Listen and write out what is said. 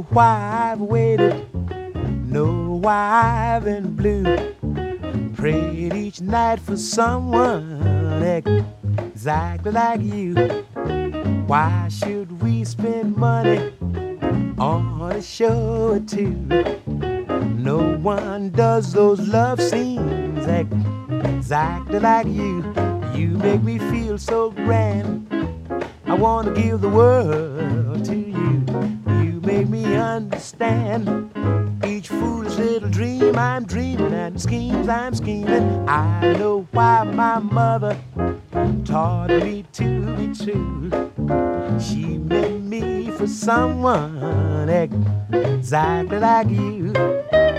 why I've waited, know why I've been blue. Prayed each night for someone exactly like you. Why should we spend money on a show or two? No one does those love scenes exactly like you. You make me feel so grand. I want to give the world to you. You make me understand each foolish little dream I'm dreaming and schemes I'm scheming. I know why my mother taught me to be true. She meant me for someone exactly like you.